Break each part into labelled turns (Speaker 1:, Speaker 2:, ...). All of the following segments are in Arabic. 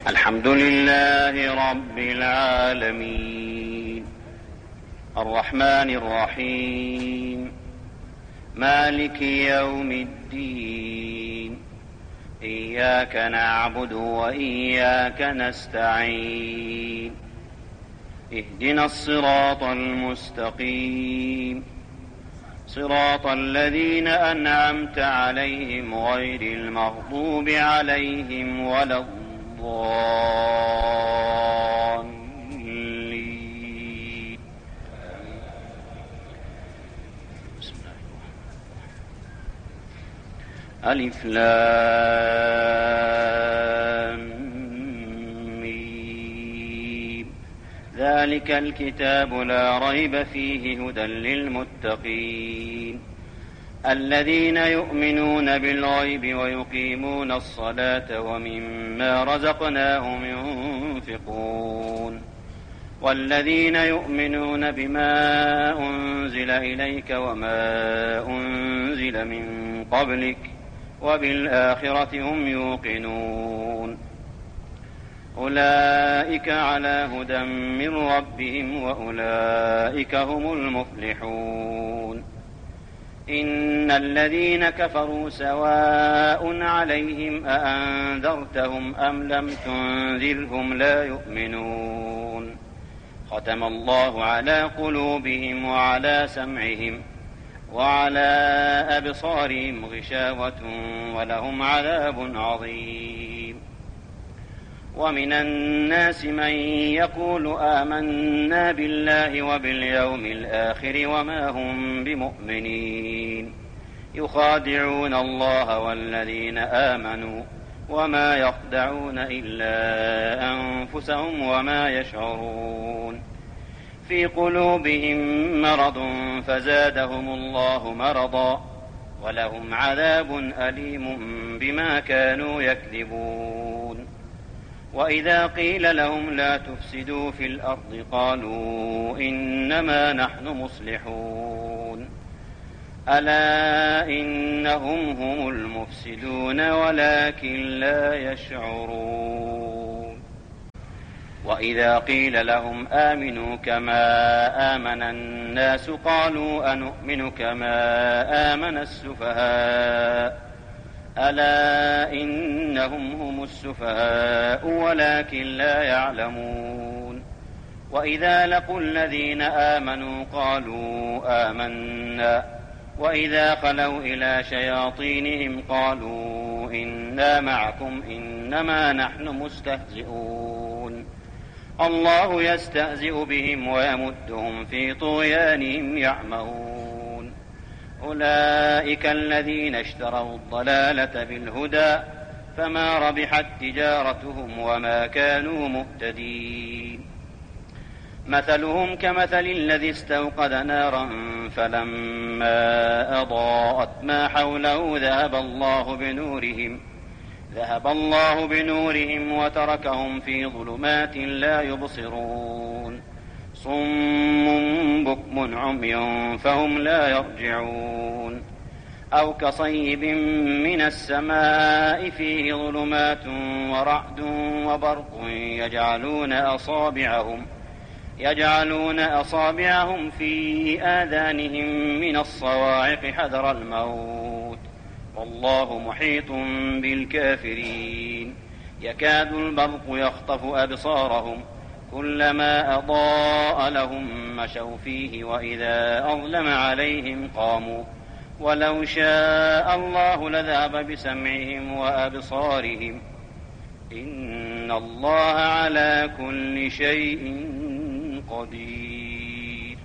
Speaker 1: الحمد لله رب العالمين الرحمن الرحيم مالك يوم الدين إياك نعبد وإياك نستعين اهدنا الصراط المستقيم صراط الذين أنعمت عليهم غير المغضوب عليهم ولا الضالين. ألف لام ميم ذلك الكتاب لا ريب فيه هدى للمتقين الذين يؤمنون بالغيب ويقيمون الصلاة ومما رزقناهم ينفقون والذين يؤمنون بما أنزل إليك وما أنزل من قبلك وبالآخرة هم يوقنون أولئك على هدى من ربهم وأولئك هم المفلحون إن الذين كفروا سواء عليهم أأنذرتهم أم لم تنذرهم لا يؤمنون ختم الله على قلوبهم وعلى سمعهم وعلى أبصارهم غشاوة ولهم عذاب عظيم ومن الناس من يقول آمنا بالله وباليوم الآخر وما هم بمؤمنين يخادعون الله والذين آمنوا وما يخدعون إلا أنفسهم وما يشعرون في قلوبهم مرض فزادهم الله مرضا ولهم عذاب أليم بما كانوا يكذبون وإذا قيل لهم لا تفسدوا في الأرض قالوا إنما نحن مصلحون ألا إنهم هم المفسدون ولكن لا يشعرون وإذا قيل لهم آمنوا كما آمن الناس قالوا أنؤمن كما آمن السفهاء ألا إنهم هم السفهاء ولكن لا يعلمون وإذا لقوا الذين آمنوا قالوا آمنا وإذا خلوا إلى شياطينهم قالوا إنا معكم إنما نحن مستهزئون الله يستهزئ بهم ويمدهم في طغيانهم يعمهون أولئك الذين اشتروا الضلالة بالهدى فما ربحت تجارتهم وما كانوا مهتدين مثلهم كمثل الذي استوقد نارا فلما أضاءت ما حوله ذهب الله بنورهم وتركهم في ظلمات لا يبصرون صم بكم عمي فهم لا يرجعون أو كصيب من السماء فيه ظلمات ورعد وبرق يجعلون أصابعهم في آذانهم من الصواعق حذر الموت والله محيط بالكافرين يكاد البرق يخطف أبصارهم كلما أضاء لهم مشوا فيه وإذا أظلم عليهم قاموا ولو شاء الله لذهب بسمعهم وأبصارهم إن الله على كل شيء قدير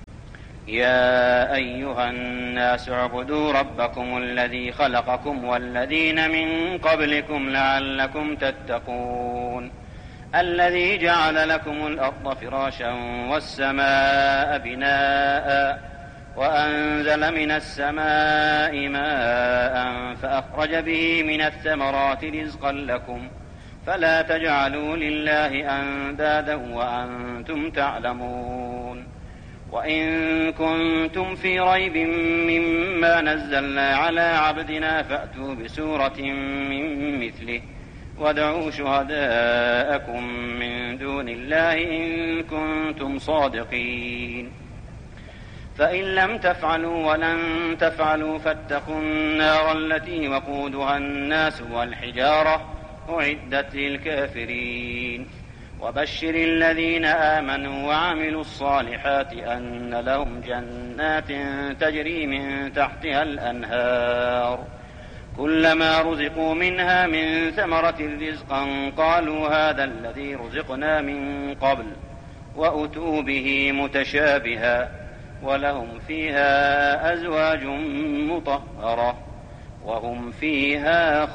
Speaker 1: يا أيها الناس اعبدوا ربكم الذي خلقكم والذين من قبلكم لعلكم تتقون الذي جعل لكم الأرض فراشا والسماء بناء وأنزل من السماء ماء فأخرج به من الثمرات رزقا لكم فلا تجعلوا لله أندادا وأنتم تعلمون وإن كنتم في ريب مما نزلنا على عبدنا فأتوا بسورة من مثله وادعوا شهداءكم من دون الله إن كنتم صادقين فإن لم تفعلوا ولن تفعلوا فاتقوا النار التي وقودها الناس والحجارة أعدت للكافرين وبشر الذين آمنوا وعملوا الصالحات أن لهم جنات تجري من تحتها الأنهار كلما رزقوا منها من ثمرة رزقا قالوا هذا الذي رزقنا من قبل وأتوا به متشابها ولهم فيها أزواج مطهرة وهم فيها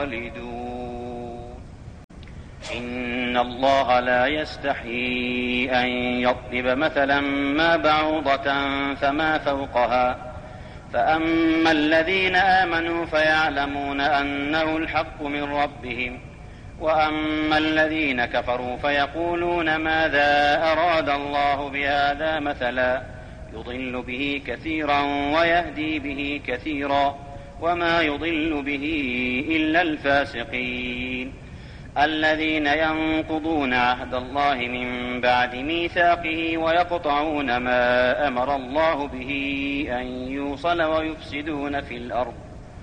Speaker 1: خالدون إن الله لا يستحيي أن يضرب مثلا ما بعوضة فما فوقها فأما الذين آمنوا فيعلمون أنه الحق من ربهم وأما الذين كفروا فيقولون ماذا أراد الله بهذا مثلا يضل به كثيرا ويهدي به كثيرا وما يضل به إلا الفاسقين الذين ينقضون عهد الله من بعد ميثاقه ويقطعون ما أمر الله به أن يوصل ويفسدون في الأرض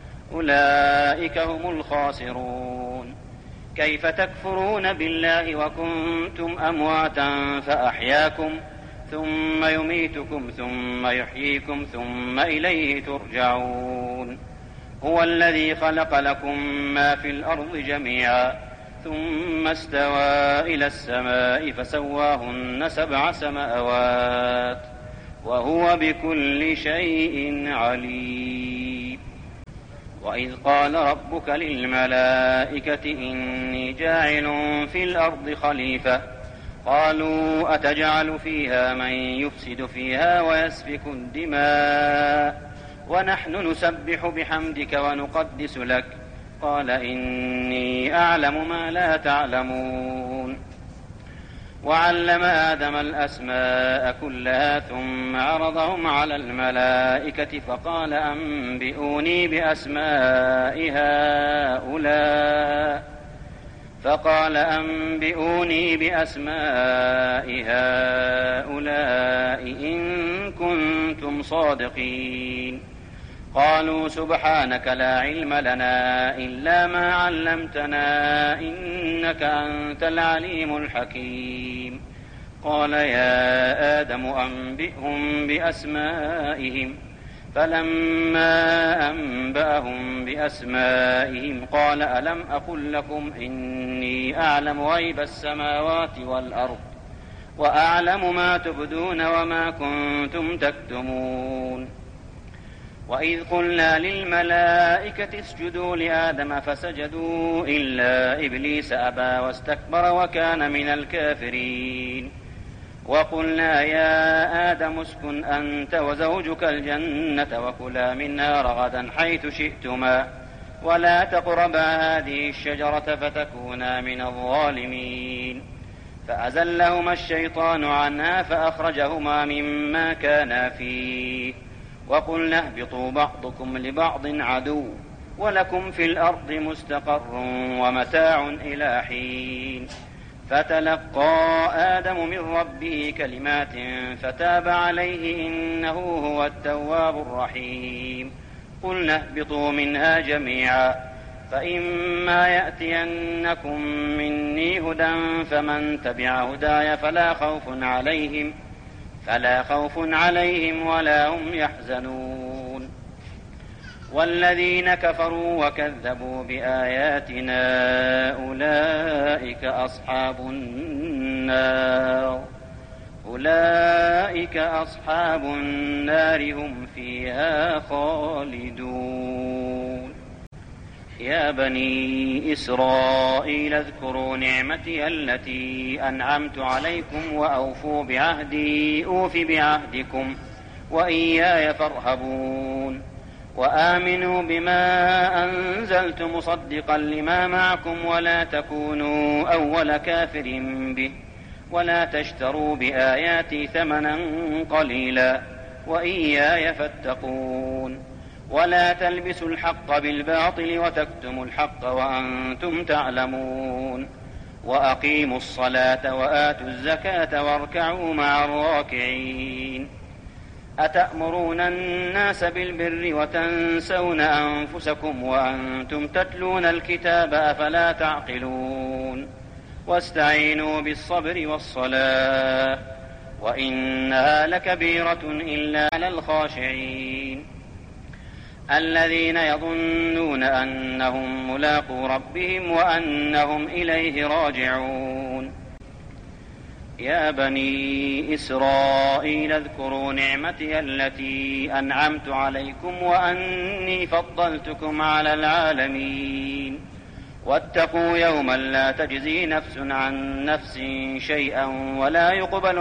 Speaker 1: أولئك هم الخاسرون كيف تكفرون بالله وكنتم أمواتا فأحياكم ثم يميتكم ثم يحييكم ثم إليه ترجعون هو الذي خلق لكم ما في الأرض جميعا ثم استوى إلى السماء فسواهن 7 سماوات وهو بكل شيء عليم وإذ قال ربك للملائكة إني جاعل في الأرض خليفة قالوا أتجعل فيها من يفسد فيها ويسفك الدماء ونحن نسبح بحمدك ونقدس لك قال إني أعلم ما لا تعلمون وعلم آدم الأسماء كلها ثم عرضهم على الملائكة فقال أنبئوني بأسماء هؤلاء إن كنتم صادقين قالوا سبحانك لا علم لنا إلا ما علمتنا إنك أنت العليم الحكيم قال يا آدم أنبئهم بأسمائهم فلما أنبأهم بأسمائهم قال ألم أقل لكم إني أعلم غيب السماوات والأرض وأعلم ما تبدون وما كنتم تكتمون وإذ قلنا للملائكة اسجدوا لآدم فسجدوا إلا إبليس أبى واستكبر وكان من الكافرين وقلنا يا آدم اسكن أنت وزوجك الجنة وكلا منها رغدا حيث شئتما ولا تقربا هذه الشجرة فتكونا من الظالمين فأزلهما الشيطان عنها فأخرجهما مما كانا فيه وقلنا اهبطوا بعضكم لبعض عدو ولكم في الأرض مستقر ومتاع إلى حين فتلقى آدم من ربه كلمات فتاب عليه إنه هو التواب الرحيم قلنا اهبطوا منها جميعا فإما يأتينكم مني هدى فمن تبع هداي فلا خوف عليهم ولا هم يحزنون والذين كفروا وكذبوا بآياتنا أولئك أصحاب النار هم فيها خالدون يا بني إسرائيل اذكروا نعمتي التي أنعمت عليكم وأوفوا بعهدي أوف بعهدكم وإياي فارهبون وآمنوا بما أنزلت مصدقا لما معكم ولا تكونوا أول كافر به ولا تشتروا بآياتي ثمنا قليلا وإياي فاتقون ولا تلبسوا الحق بالباطل وتكتموا الحق وأنتم تعلمون وأقيموا الصلاة وآتوا الزكاة واركعوا مع الراكعين أتأمرون الناس بالبر وتنسون أنفسكم وأنتم تتلون الكتاب أفلا تعقلون واستعينوا بالصبر والصلاة وإنها لكبيرة إلا على الخاشعين الذين يظنون أنهم ملاقو ربهم وأنهم إليه راجعون يا بني إسرائيل اذكروا نعمتي التي أنعمت عليكم وأني فضلتكم على العالمين واتقوا يوما لا تجزي نفس عن نفس شيئا ولا يقبل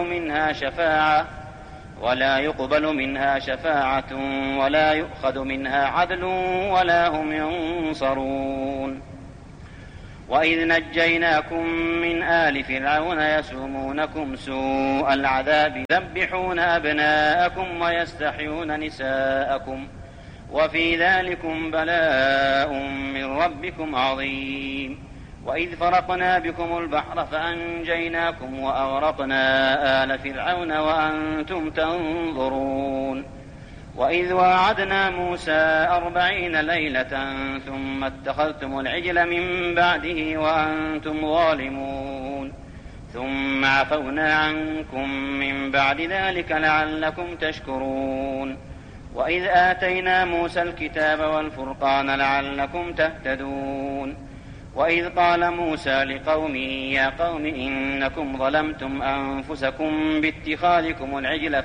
Speaker 1: منها شفاعة ولا يؤخذ منها عدل ولا هم ينصرون وإذ نجيناكم من آل فرعون يسومونكم سوء العذاب يذبحون أبناءكم ويستحيون نساءكم وفي ذلكم بلاء من ربكم عظيم وإذ فرقنا بكم البحر فأنجيناكم وأغرقنا آل فرعون وأنتم تنظرون وإذ واعدنا موسى 40 ليلة ثم اتخذتم العجل من بعده وأنتم ظالمون ثم عفونا عنكم من بعد ذلك لعلكم تشكرون وإذ آتينا موسى الكتاب والفرقان لعلكم تهتدون وإذ قال موسى لقومه يا قوم إنكم ظلمتم أنفسكم باتخاذكم العجل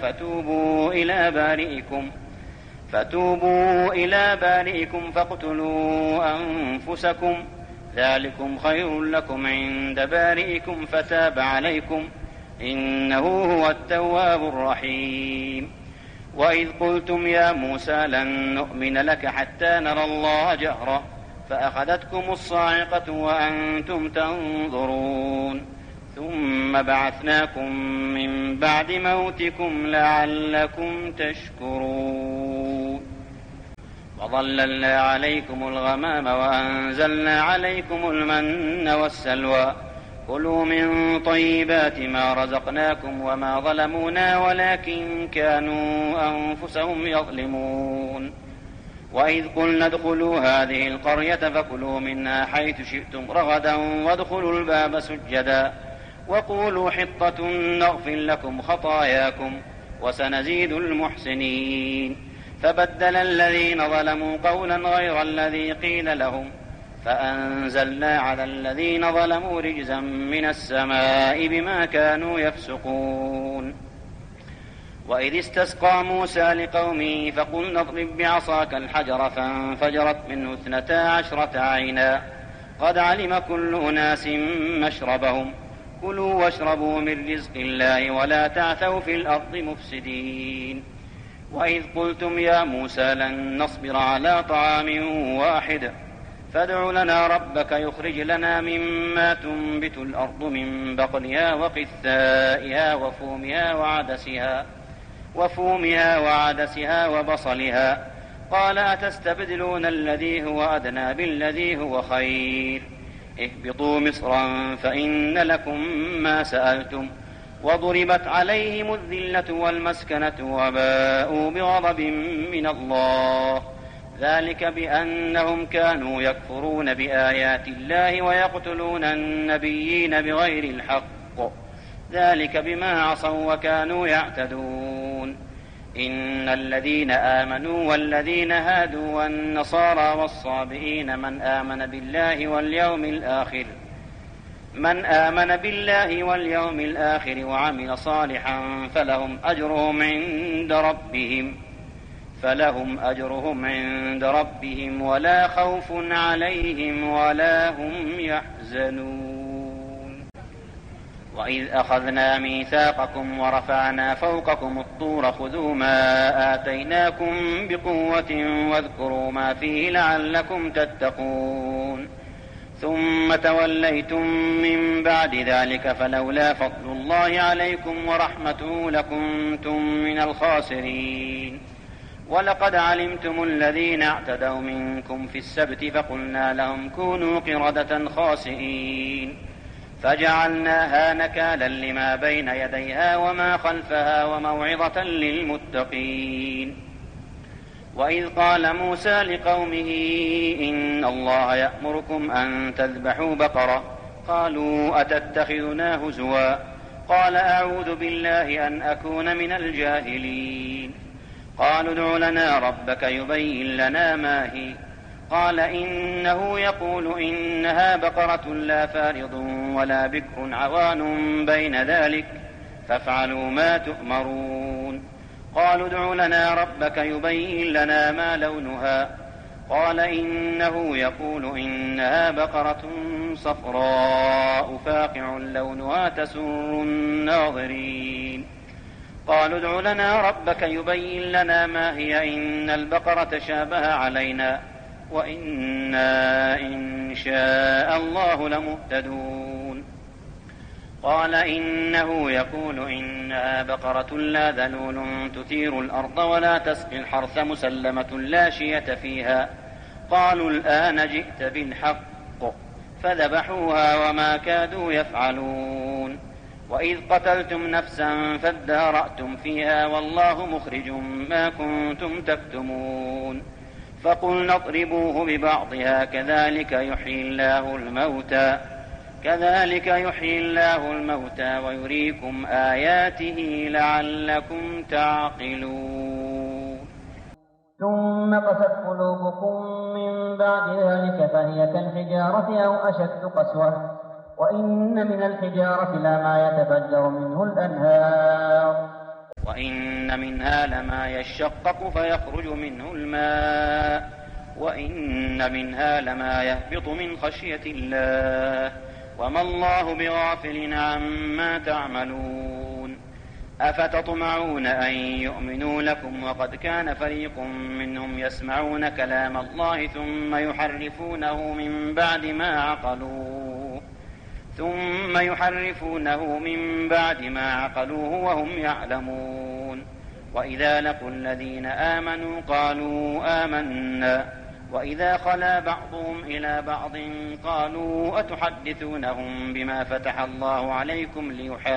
Speaker 1: فتوبوا إلى بارئكم فاقتلوا أنفسكم ذلكم خير لكم عند بارئكم فتاب عليكم إنه هو التواب الرحيم وإذ قلتم يا موسى لن نؤمن لك حتى نرى الله جهرة فأخذتكم الصاعقة وأنتم تنظرون ثم بعثناكم من بعد موتكم لعلكم تشكرون وظللنا عليكم الغمام وأنزلنا عليكم المن والسلوى كلوا من طيبات ما رزقناكم وما ظلمونا ولكن كانوا أنفسهم يظلمون وإذ قلنا ادخلوا هذه القرية فكلوا منها حيث شئتم رغدا وادخلوا الباب سجدا وقولوا حطة نغفر لكم خطاياكم وسنزيد المحسنين فبدل الذين ظلموا قولا غير الذي قيل لهم فأنزلنا على الذين ظلموا رجزا من السماء بما كانوا يفسقون وإذ استسقى موسى لقومه فقلنا اضرب بعصاك الحجر فانفجرت منه 12 عينا قد علم كل أناس مشربهم كلوا واشربوا من رزق الله ولا تعثوا في الأرض مفسدين وإذ قلتم يا موسى لن نصبر على طعام واحد فادع لنا ربك يخرج لنا مما تنبت الأرض من بقلها وقثائها وفومها وعدسها وبصلها قال أتستبدلون الذي هو أدنى بالذي هو خير اهبطوا مصرا فإن لكم ما سألتم وضربت عليهم الذلة والمسكنة وباءوا بغضب من الله ذلك بأنهم كانوا يكفرون بآيات الله ويقتلون النبيين بغير الحق ذلك بما عصوا وكانوا يعتدون إن الذين آمنوا والذين هادوا والنصارى والصابئين من آمن بالله واليوم الآخر وعمل صالحا فلهم أجرهم عند ربهم ولا خوف عليهم ولا هم يحزنون وإذ أخذنا ميثاقكم ورفعنا فوقكم الطور خذوا ما آتيناكم بقوة واذكروا ما فيه لعلكم تتقون ثم توليتم من بعد ذلك فلولا فضل الله عليكم ورحمته لكنتم من الخاسرين ولقد علمتم الذين اعتدوا منكم في السبت فقلنا لهم كونوا قردة خاسئين فجعلناها نكالا لما بين يديها وما خلفها وموعظة للمتقين. وإذ قال موسى لقومه إن الله يأمركم أن تذبحوا بقرة قالوا أتتخذنا هزوا قال أعوذ بالله أن أكون من الجاهلين. قالوا ادع لنا ربك يبين لنا ما هي قال إنه يقول إنها بقرة لا فارض ولا بكر عوان بين ذلك فافعلوا ما تؤمرون. قالوا ادع لنا ربك يبين لنا ما لونها قال إنه يقول إنها بقرة صفراء فاقع لونها تسر الناظرين. قالوا ادع لنا ربك يبين لنا ما هي إن البقرة شابه علينا وإنا إن شاء الله لمهتدون. قال إنه يقول إنها بقرة لا ذلول تثير الأرض ولا تسقي الحرث مسلمة لا شية فيها. قالوا الآن جئت بالحق فذبحوها وما كادوا يفعلون. وإذ قتلتم نفسا فادارأتم فيها والله مخرج ما كنتم تكتمون. فقلنا اضربوه ببعضها كذلك يحيي الله الموتى ويريكم آياته لعلكم تعقلون.
Speaker 2: ثم قست قلوبكم من بعد ذلك فهي كالحجارة أو أشد قسوة وإن من الحجارة لما يتفجر منه الأنهار
Speaker 1: وإن منها لما يشقق فيخرج منه الماء وإن منها لما يهبط من خشية الله وما الله بغافل عما تعملون. أفتطمعون أن يؤمنوا لكم وقد كان فريق منهم يسمعون كلام الله ثم يحرفونه من بعد ما عقلوه وهم يعلمون. وإذا لقوا الذين آمنوا قالوا آمنا وإذا خلا بعضهم إلى بعض قالوا أتحدثونهم بما فتح الله عليكم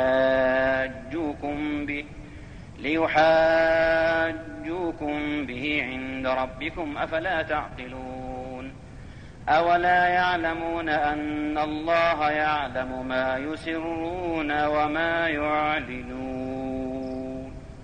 Speaker 1: ليحاجوكم به عند ربكم أفلا تعقلون. أولا يعلمون أن الله يعلم ما يسرون وما يعلنون.